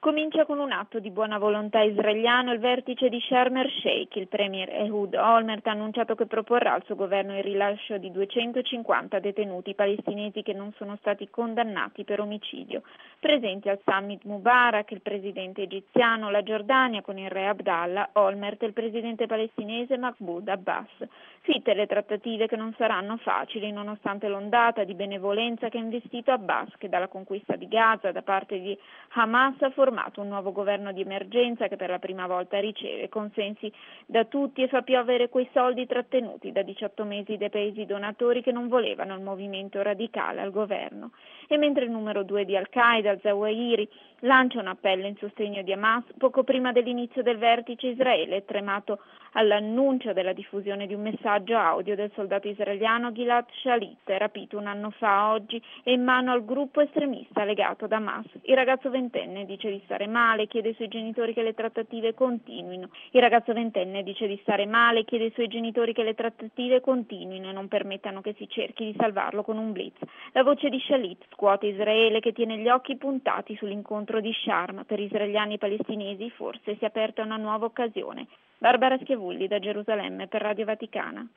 Comincia con un atto di buona volontà israeliano il vertice di Sharm el-Sheikh. Il premier Ehud Olmert ha annunciato che proporrà al suo governo il rilascio di 250 detenuti palestinesi che non sono stati condannati per omicidio. Presenti al summit Mubarak, il presidente egiziano, la Giordania con il re Abdallah, Olmert e il presidente palestinese Mahmoud Abbas. Fitte le trattative che non saranno facili nonostante l'ondata di benevolenza che ha investito Abbas, che dalla conquista di Gaza da parte di Hamas ha formato un nuovo governo di emergenza che per la prima volta riceve consensi da tutti e fa piovere quei soldi trattenuti da 18 mesi dai paesi donatori che non volevano il movimento radicale al governo. E mentre il numero 2 di Al-Qaeda, al-Zawahiri, lancia un appello in sostegno di Hamas, poco prima dell'inizio del vertice Israele è tremato all'annuncio della diffusione di un messaggio audio del soldato israeliano Gilad Shalit, rapito un anno fa oggi e in mano al gruppo estremista legato ad Hamas. Il ragazzo ventenne dice di stare male, chiede ai suoi genitori che le trattative continuino. Il ragazzo ventenne dice di stare male, chiede ai suoi genitori che le trattative continuino e non permettano che si cerchi di salvarlo con un blitz. La voce di Shalit scuote Israele che tiene gli occhi puntati sull'incontro di Sharm. Per israeliani e palestinesi forse si è aperta una nuova occasione. Barbara Schiavulli da Gerusalemme per Radio Vaticana.